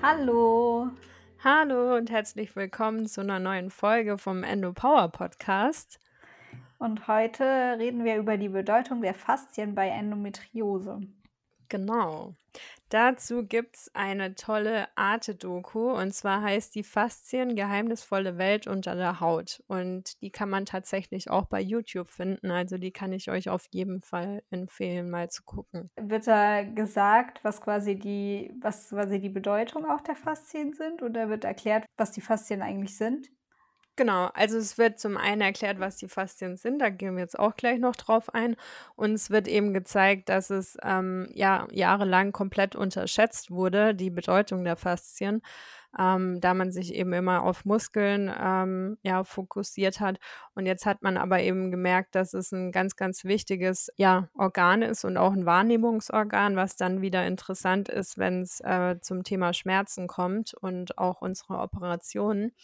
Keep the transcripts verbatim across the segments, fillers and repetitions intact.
Hallo. Hallo und herzlich willkommen zu einer neuen Folge vom Endo Power Podcast. Und heute reden wir über die Bedeutung der Faszien bei Endometriose. Genau. Dazu gibt's eine tolle Arte-Doku und zwar heißt die „Faszien: Geheimnisvolle Welt unter der Haut“ und die kann man tatsächlich auch bei YouTube finden, also die kann ich euch auf jeden Fall empfehlen, mal zu gucken. Wird da gesagt, was quasi die was quasi die Bedeutung auch der Faszien sind oder wird erklärt, was die Faszien eigentlich sind? Genau, also es wird zum einen erklärt, was die Faszien sind, da gehen wir jetzt auch gleich noch drauf ein. Und es wird eben gezeigt, dass es, ähm, ja, jahrelang komplett unterschätzt wurde, die Bedeutung der Faszien, ähm, da man sich eben immer auf Muskeln, ähm, ja, fokussiert hat. Und jetzt hat man aber eben gemerkt, dass es ein ganz, ganz wichtiges, ja, Organ ist und auch ein Wahrnehmungsorgan, was dann wieder interessant ist, wenn's, äh, zum Thema Schmerzen kommt und auch unsere Operationen.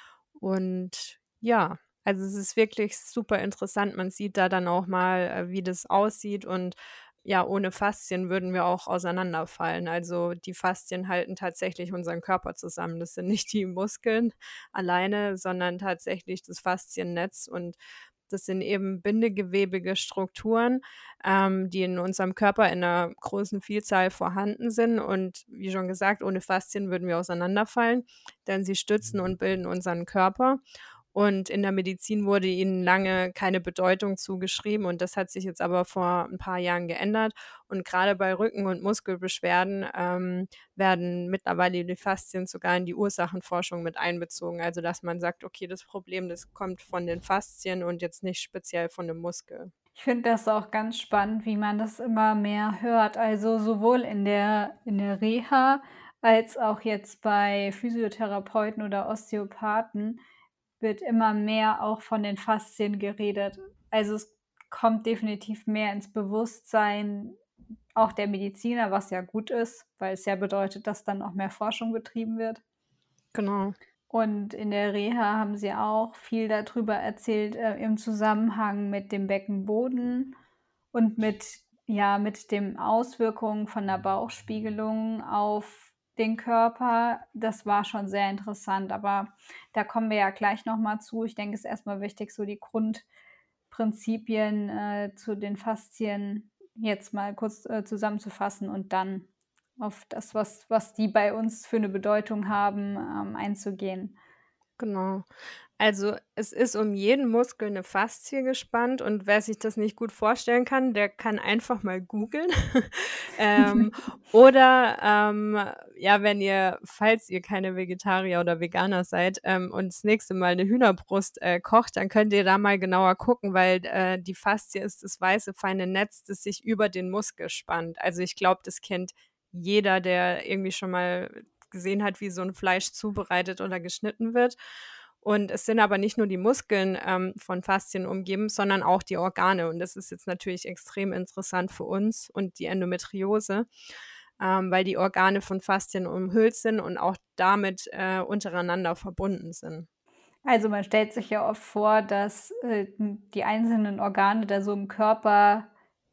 Und ja, also es ist wirklich super interessant. Man sieht da dann auch mal, äh, wie das aussieht und ja, ohne Faszien würden wir auch auseinanderfallen. Also, die Faszien halten tatsächlich unseren Körper zusammen. Das sind nicht die Muskeln alleine, sondern tatsächlich das Fasziennetz und das sind eben bindegewebige Strukturen, ähm, die in unserem Körper in 'ner großen Vielzahl vorhanden sind und wie schon gesagt, ohne Faszien würden wir auseinanderfallen, denn sie stützen und bilden unseren Körper. Und in der Medizin wurde ihnen lange keine Bedeutung zugeschrieben und das hat sich jetzt aber vor 'n paar Jahren geändert. Und grade bei Rücken und Muskelbeschwerden, ähm, werden mittlerweile die Faszien sogar in die Ursachenforschung mit einbezogen. Also, dass man sagt: „Okay, das Problem, das kommt von den Faszien und jetzt nicht speziell von dem Muskel.“ Ich finde das auch ganz spannend, wie man das immer mehr hört. Also, sowohl in der in der Reha als auch jetzt bei Physiotherapeuten oder Osteopathen wird immer mehr auch von den Faszien geredet. Also, es kommt definitiv mehr ins Bewusstsein auch der Mediziner, was ja gut ist, weil es ja bedeutet, dass dann auch mehr Forschung betrieben wird. Genau, Und in der Reha haben sie auch viel darüber erzählt, äh, im Zusammenhang mit dem Beckenboden und mit ja, mit den Auswirkungen von der Bauchspiegelung auf den Körper. Das war schon sehr interessant, aber da kommen wir ja gleich noch mal zu. Ich denke, es ist erst mal wichtig, so die Grundprinzipien, äh, zu den Faszien jetzt mal kurz, äh, zusammenzufassen und dann auf das, was was die bei uns für 'ne Bedeutung haben, ähm, einzugehen. genau. Also, es ist um jeden Muskel 'ne Faszie gespannt und wer sich das nicht gut vorstellen kann, der kann einfach mal googeln. Ähm, oder, ähm, ja, wenn ihr falls ihr keine Vegetarier oder Veganer seid, ähm, und das nächste Mal 'ne Hühnerbrust, äh, kocht, dann könnt ihr da mal genauer gucken, weil, äh, die Faszie ist das weiße, feine Netz, das sich über den Muskel spannt. Also, ich glaube, das kennt jeder, der irgendwie schon mal gesehen hat, wie so 'n Fleisch zubereitet oder geschnitten wird. Und es sind aber nicht nur die Muskeln, ähm, von Faszien umgeben, sondern auch die Organe. Und das ist jetzt natürlich extrem interessant für uns und die Endometriose, ähm, weil die Organe von Faszien umhüllt sind und auch damit, äh, untereinander verbunden sind. Also, man stellt sich ja oft vor, dass, äh, hm, die einzelnen Organe da so im Körper,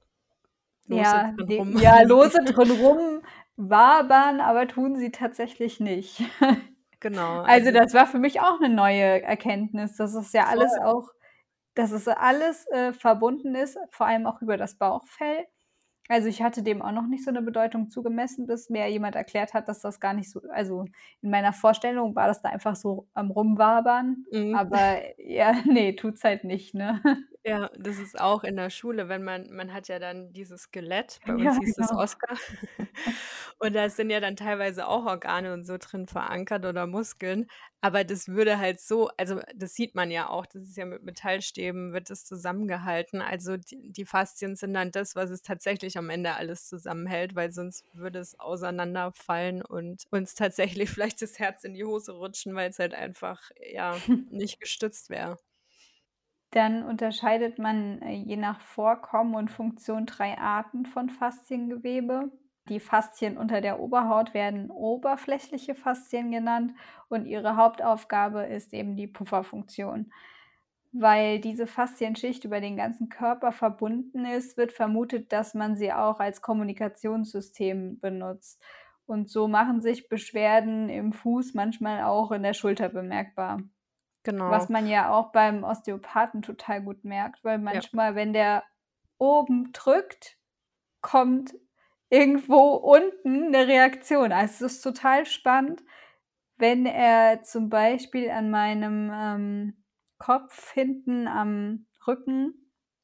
Lose ja, drin de ja, rumliegen. lose drin rumwabern, aber tun sie tatsächlich nicht. Genau, Also, also das war für mich auch 'ne neue Erkenntnis, dass es ja alles voll. auch dass es alles, äh, verbunden ist, vor allem auch über das Bauchfell. Also, ich hatte dem auch noch nicht so 'ne Bedeutung zugemessen, bis mir jemand erklärt hat, dass das gar nicht so also, in meiner Vorstellung war das da einfach so am Rumwabern, Mhm. aber ja, ne, tut's halt nicht, ne? Ja, das ist auch in der Schule, wenn man man hat ja dann dieses Skelett, bei uns Ja, hieß es genau. Oscar. Und da sind ja dann teilweise auch Organe und so drin verankert oder Muskeln, aber das würde halt so also, das sieht man ja auch, das ist ja mit Metallstäben wird das zusammengehalten. Also, die die Faszien sind dann das, was es tatsächlich am Ende alles zusammenhält, weil sonst würde es auseinanderfallen und uns tatsächlich vielleicht das Herz in die Hose rutschen, weil's halt einfach, ja, nicht gestützt wäre. Dann unterscheidet man, äh, je nach Vorkommen und Funktion drei Arten von Fasziengewebe. Die Faszien unter der Oberhaut werden oberflächliche Faszien genannt und ihre Hauptaufgabe ist eben die Pufferfunktion. Weil diese Faszienschicht über den ganzen Körper verbunden ist, wird vermutet, dass man sie auch als Kommunikationssystem benutzt. Und so machen sich Beschwerden im Fuß manchmal auch in der Schulter bemerkbar. Was Genau. man ja auch beim Osteopathen total gut merkt, weil Ja. manchmal, wenn der oben drückt, kommt irgendwo unten 'ne Reaktion. Also, es ist total spannend, wenn er zum Beispiel an meinem, ähm, Kopf hinten am Rücken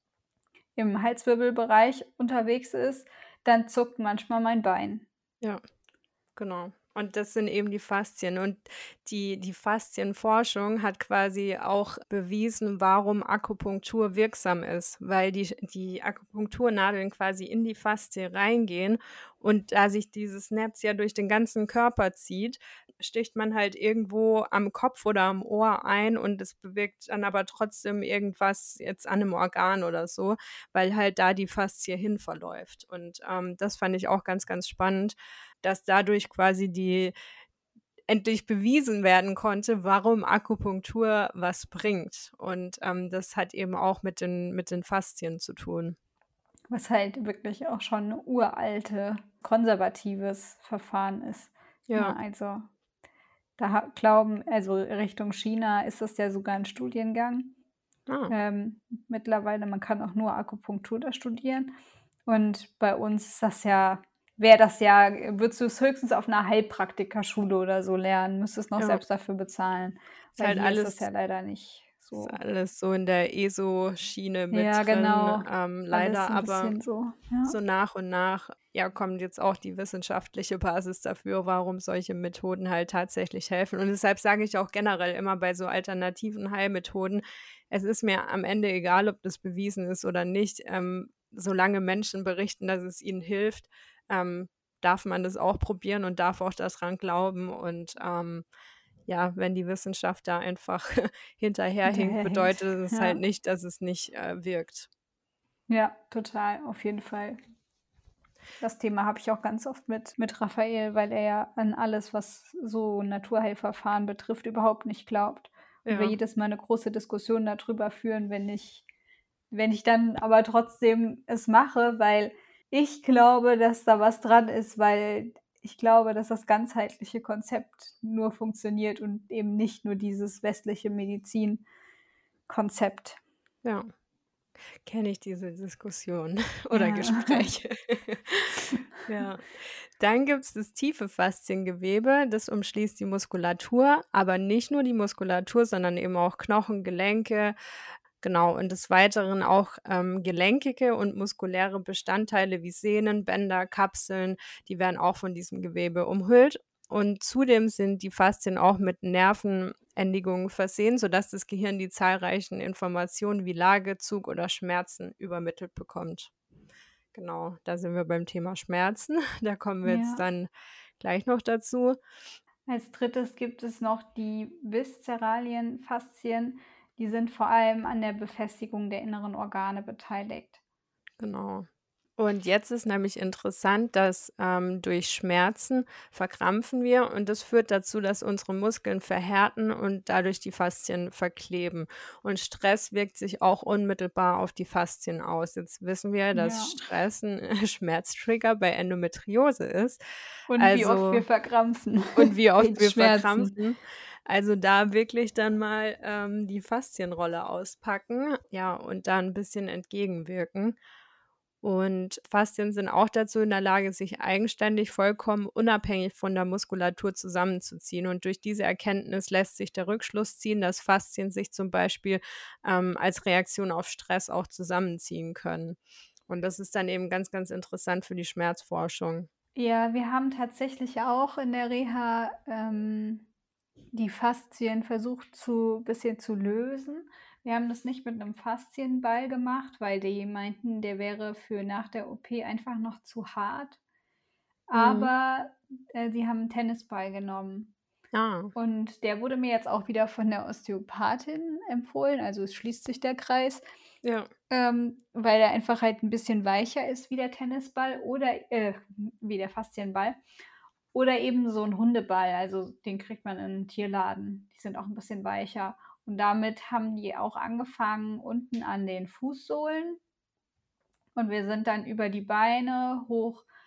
im Halswirbelbereich unterwegs ist, dann zuckt manchmal mein Bein. Ja, genau. Und das sind eben die Faszien. Und die die Faszienforschung hat quasi auch bewiesen, warum Akupunktur wirksam ist, weil die die Akupunkturnadeln quasi in die Faszie reingehen und da sich dieses Netz ja durch den ganzen Körper zieht, sticht man halt irgendwo am Kopf oder am Ohr ein und es bewirkt dann aber trotzdem irgendwas jetzt an 'nem Organ oder so, weil halt da die Faszie hin verläuft. Und, ähm, das fand ich auch ganz, ganz spannend, dass dadurch quasi die endlich bewiesen werden konnte, warum Akupunktur was bringt. Und, ähm, das hat eben auch mit den mit den Faszien zu tun. Was halt wirklich auch schon 'ne uralte, konservatives Verfahren ist, ne? Ja. Also, da ha glauben also, Richtung China ist das ja sogar 'n Studiengang, Ah. ähm, mittlerweile. Man kann auch nur Akupunktur da studieren. Und bei uns ist das ja wäre das ja würdest du's höchstens auf 'ner Heilpraktikerschule oder so lernen, müsstest noch Ja. selbst dafür bezahlen, Ist weil halt hier ist das alles ja leider nicht ist so. alles so in der Eso-Schiene mit Ja, drin, genau. ähm, Alles leider, so 'n aber bisschen so, ja. so nach und nach, ja, kommt jetzt auch die wissenschaftliche Basis dafür, warum solche Methoden halt tatsächlich helfen. Und deshalb sage ich auch generell immer bei so alternativen Heilmethoden: „Es ist mir am Ende egal, ob das bewiesen ist oder nicht, ähm, solange Menschen berichten, dass es ihnen hilft, ähm, darf man das auch probieren und darf auch da dran glauben.“ Und, ähm, ja, wenn die Wissenschaft da einfach hinterherhinkt, Hinterherhinkt, bedeutet es halt ja. nicht, dass es nicht, äh, wirkt. Ja, total, auf jeden Fall. Das Thema habe ich auch ganz oft mit mit Raphael, weil er ja an alles, was so Naturheilverfahren betrifft, überhaupt nicht glaubt. Und wir Ja. jedes Mal 'ne große Diskussion da drüber führen, wenn ich wenn ich dann aber trotzdem es mache, weil ich glaube, dass da was dran ist, weil ich glaube, dass das ganzheitliche Konzept nur funktioniert und eben nicht nur dieses westliche Medizinkonzept. Ja. Kenne ich diese Diskussion oder Ja. Gespräche. Ja. Dann gibt's das tiefe Fasziengewebe, das umschließt die Muskulatur, aber nicht nur die Muskulatur, sondern eben auch Knochen, Gelenke, genau, und des Weiteren auch, ähm, gelenkige und muskuläre Bestandteile wie Sehnen, Bänder, Kapseln, die werden auch von diesem Gewebe umhüllt. Und zudem sind die Faszien auch mit Nervenendigungen versehen, sodass das Gehirn die zahlreichen Informationen wie Lage, Zug oder Schmerzen übermittelt bekommt. Genau, da sind wir beim Thema Schmerzen. Da kommen wir jetzt Ja. dann gleich noch dazu. Als Drittes gibt es noch die viszeralien Faszien, die sind vor allem an der Befestigung der inneren Organe beteiligt. Genau. Und jetzt ist nämlich interessant, dass, ähm, durch Schmerzen verkrampfen wir und das führt dazu, dass unsere Muskeln verhärten und dadurch die Faszien verkleben. Und Stress wirkt sich auch unmittelbar auf die Faszien aus. Jetzt wissen wir, dass Ja. Stress 'n Schmerztrigger bei Endometriose ist. Und wie oft wir Also verkrampfen und wie oft wegen wir Schmerzen. verkrampfen. Also, da wirklich dann mal, ähm, die Faszienrolle auspacken, ja, und da 'n bisschen entgegenwirken. Und Faszien sind auch dazu in der Lage, sich eigenständig vollkommen unabhängig von der Muskulatur zusammenzuziehen. Und durch diese Erkenntnis lässt sich der Rückschluss ziehen, dass Faszien sich zum Beispiel, ähm, als Reaktion auf Stress auch zusammenziehen können. Und das ist dann eben ganz, ganz interessant für die Schmerzforschung. Ja, wir haben tatsächlich auch in der Reha, ähm, die Faszien versucht zu bisschen zu lösen. Wir haben das nicht mit 'nem Faszienball gemacht, weil die meinten, der wäre für nach der O P einfach noch zu hart. Mhm. Aber, äh, sie haben 'n Tennisball genommen. Ah. Und der wurde mir jetzt auch wieder von der Osteopathin empfohlen, also es schließt sich der Kreis, Ja. ähm, weil er einfach halt 'n bisschen weicher ist wie der Tennisball oder äh, wie der Faszienball oder eben so 'n Hundeball, also den kriegt man in 'nem Tierladen. Die sind auch 'n bisschen weicher. Und damit haben die auch angefangen unten an den Fußsohlen und wir sind dann über die Beine hoch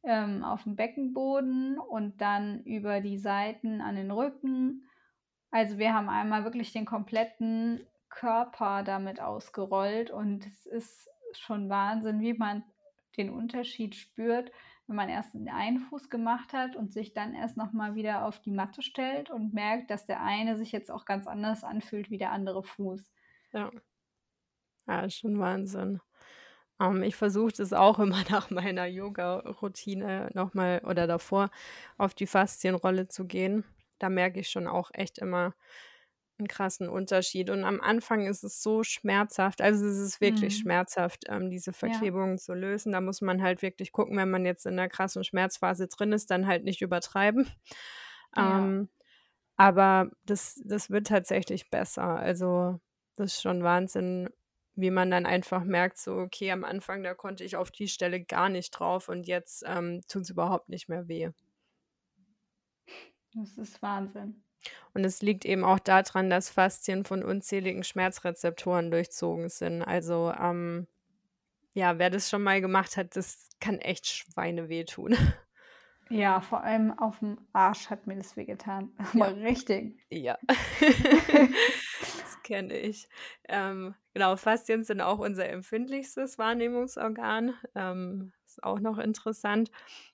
ähm, aufm Beckenboden und dann über die Seiten an den Rücken. Also, wir haben einmal wirklich den kompletten Körper damit ausgerollt und es ist schon Wahnsinn, wie man den Unterschied spürt, wenn man erst den einen Fuß gemacht hat und sich dann erst noch mal wieder auf die Matte stellt und merkt, dass der eine sich jetzt auch ganz anders anfühlt wie der andere Fuß. Ja. Ja, ist schon Wahnsinn. Ähm, ich versuche das auch immer nach meiner Yogaroutine noch mal oder davor auf die Faszienrolle zu gehen. Da merke ich schon auch echt immer 'n krassen Unterschied. Und am Anfang ist es so schmerzhaft, also, es ist wirklich Mhm. schmerzhaft, ähm, diese Ja. Verklebungen zu lösen. Da muss man halt wirklich gucken, wenn man jetzt in 'ner krassen Schmerzphase drin ist, dann halt nicht übertreiben. Ja. Ähm, aber das das wird tatsächlich besser. Also, das ist schon Wahnsinn, wie man dann einfach merkt, so: „Okay, am Anfang, da konnte ich auf die Stelle gar nicht drauf und jetzt, ähm, tut's überhaupt nicht mehr weh.“ Das ist Wahnsinn. Und es liegt eben auch da dran, dass Faszien von unzähligen Schmerzrezeptoren durchzogen sind. Also, ähm, ja, wer das schon mal gemacht hat, das kann echt schweineweh tun. Ja, vor allem aufm Arsch hat mir das wehgetan, Ja. aber richtig. Ja. Das kenne ich. Ähm, genau, Faszien sind auch unser empfindlichstes Wahrnehmungsorgan, ähm, ist auch noch interessant.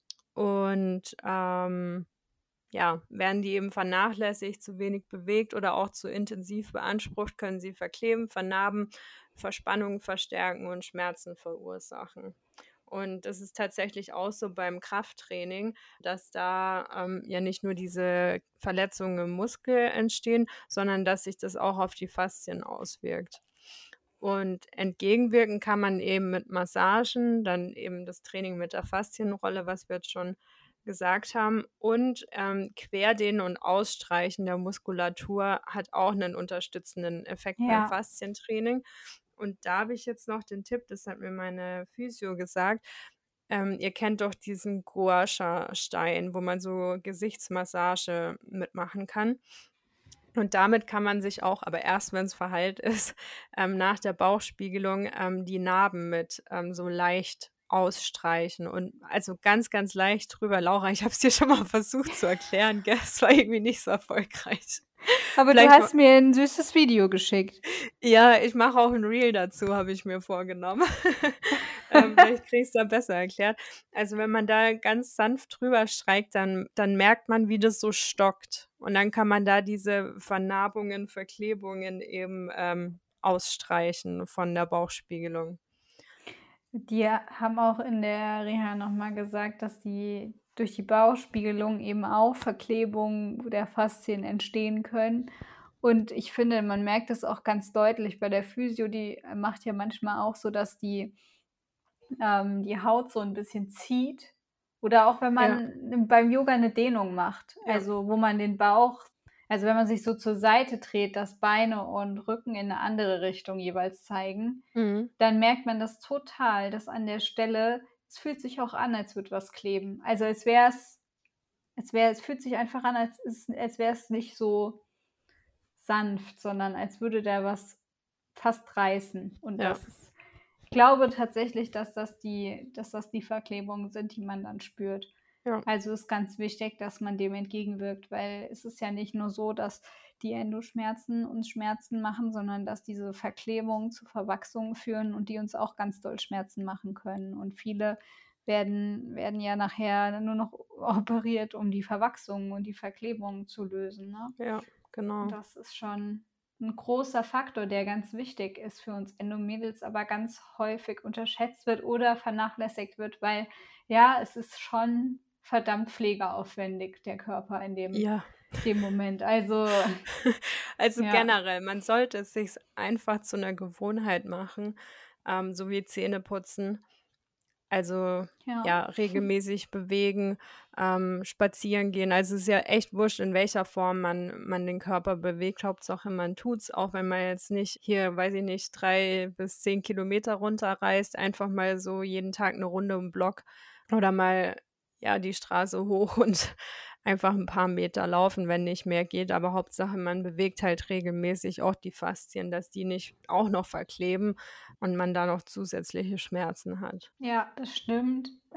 Und, ähm, ja, werden die eben vernachlässigt, zu wenig bewegt oder auch zu intensiv beansprucht, können sie verkleben, vernarben, Verspannungen verstärken und Schmerzen verursachen. Und das ist tatsächlich auch so beim Krafttraining, dass da, ähm, ja nicht nur diese Verletzungen im Muskel entstehen, sondern dass sich das auch auf die Faszien auswirkt. Und entgegenwirken kann man eben mit Massagen, dann eben das Training mit der Faszienrolle, was wir jetzt schon gesagt haben. Und, ähm, Querdehnen und Ausstreichen der Muskulatur hat auch 'nen unterstützenden Effekt beim Ja. Faszientraining. Und da habe ich jetzt noch den Tipp, das hat mir meine Physio gesagt. Ähm, ihr kennt doch diesen Gua-Sha-Stein, wo man so Gesichtsmassage mit machen kann. Und damit kann man sich auch, aber erst, wenn's verheilt ist, ähm, nach der Bauchspiegelung, ähm, die Narben mit, ähm, so leicht ausstreichen und also, ganz, ganz leicht drüber. Laura, ich habe es dir schon mal versucht zu erklären, gell? Es war irgendwie nicht so erfolgreich. Aber du Vielleicht ma hast mir 'n süßes Video geschickt. Ja, ich mache auch 'n Reel dazu, habe ich mir vorgenommen. Ähm, vielleicht kriege ich's da besser erklärt. Also, wenn man da ganz sanft drüber streicht, dann dann merkt man, wie das so stockt. Und dann kann man da diese Vernarbungen, Verklebungen eben, ähm, ausstreichen von der Bauchspiegelung. Die haben auch in der Reha noch mal gesagt, dass die durch die Bauchspiegelung eben auch Verklebungen der Faszien entstehen können. Und ich finde, man merkt das auch ganz deutlich bei der Physio, die macht ja manchmal auch so, dass die ähm, die Haut so 'n bisschen zieht. Oder auch wenn Ja. man beim Yoga 'ne Dehnung macht, Ja. also, wo man den Bauch also, wenn man sich so zur Seite dreht, dass Beine und Rücken in 'ne andere Richtung jeweils zeigen, Mhm. dann merkt man das total, dass an der Stelle es fühlt sich auch an, als würde was kleben. Also, als wär's als wäre es fühlt sich einfach an, als ist als wäre es nicht so sanft, sondern als würde da was fast reißen. Und Ja. das ist ich glaube tatsächlich, dass das die dass das die Verklebungen sind, die man dann spürt. Ja. Also, ist ganz wichtig, dass man dem entgegenwirkt, weil es ist ja nicht nur so, dass die Endoschmerzen uns Schmerzen machen, sondern dass diese Verklebungen zu Verwachsungen führen und die uns auch ganz doll Schmerzen machen können. Und viele werden werden ja nachher nur noch operiert, um die Verwachsungen und die Verklebungen zu lösen, ne? Ja, Und genau. das ist schon 'n großer Faktor, der ganz wichtig ist für uns Endomädels, aber ganz häufig unterschätzt wird oder vernachlässigt wird, weil, ja, es ist schon verdammt pflegeaufwendig, der Körper in dem Ja. dem Moment. Also Also, ja. generell, man sollte es sich's einfach zu 'ner Gewohnheit machen, ähm, so wie Zähneputzen. Also, Ja. ja, regelmäßig bewegen, ähm, spazieren gehen. Also, es ist ja echt wurscht, in welcher Form man man den Körper bewegt. Hauptsache, man tut's, auch wenn man jetzt nicht hier, weiß ich nicht, drei bis zehn Kilometer runterreist, einfach mal so jeden Tag 'ne Runde um Block oder mal, ja, die Straße hoch und einfach 'n paar Meter laufen, wenn nicht mehr geht. Aber Hauptsache, man bewegt halt regelmäßig auch die Faszien, dass die nicht auch noch verkleben und man da noch zusätzliche Schmerzen hat. Ja, das stimmt.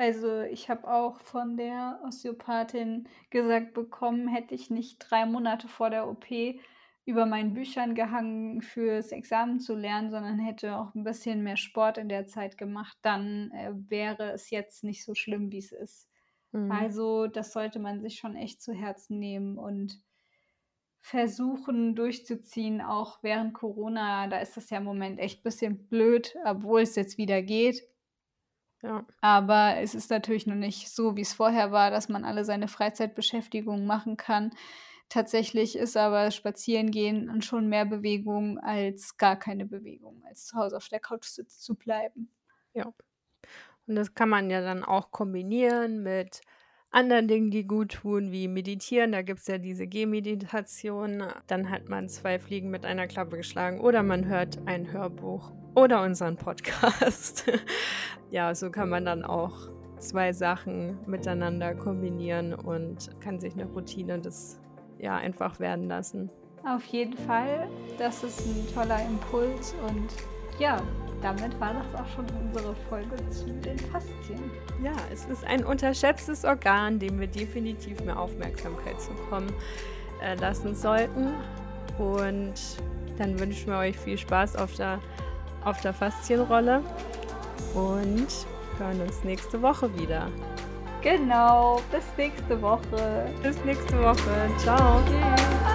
Also, ich habe auch von der Osteopathin gesagt bekommen, hätte ich nicht drei Monate vor der O P über meinen Büchern gehangen fürs Examen zu lernen, sondern hätte auch 'n bisschen mehr Sport in der Zeit gemacht, dann, äh, wäre es jetzt nicht so schlimm, wie's ist. Mhm. Also, das sollte man sich schon echt zu Herzen nehmen und versuchen durchzuziehen, auch während Corona. Da ist das ja im Moment echt bisschen blöd, obwohl's jetzt wieder geht. Ja. Aber es ist natürlich noch nicht so, wie's vorher war, dass man alle seine Freizeitbeschäftigungen machen kann. Tatsächlich ist aber Spazierengehen und schon mehr Bewegung als gar keine Bewegung, als zu Hause auf der Couch sitzen zu bleiben. Ja. Und das kann man ja dann auch kombinieren mit anderen Dingen, die guttun, wie Meditieren. Da gibt's ja diese Gehmeditation. Dann hat man zwei Fliegen mit einer Klappe geschlagen oder man hört ein Hörbuch oder unseren Podcast. Ja, so kann man dann auch zwei Sachen miteinander kombinieren und kann sich 'ne Routine das, ja, einfach werden lassen. Auf jeden Fall, das ist 'n toller Impuls und ja, damit war das auch schon unsere Folge zu den Faszien. Ja, es ist ein unterschätztes Organ, dem wir definitiv mehr Aufmerksamkeit zukommen, äh, lassen sollten. Und dann wünschen wir euch viel Spaß auf der auf der Faszienrolle und hören uns nächste Woche wieder. Genau, bis nächste Woche. Bis nächste Woche. Tschau. Tschüss.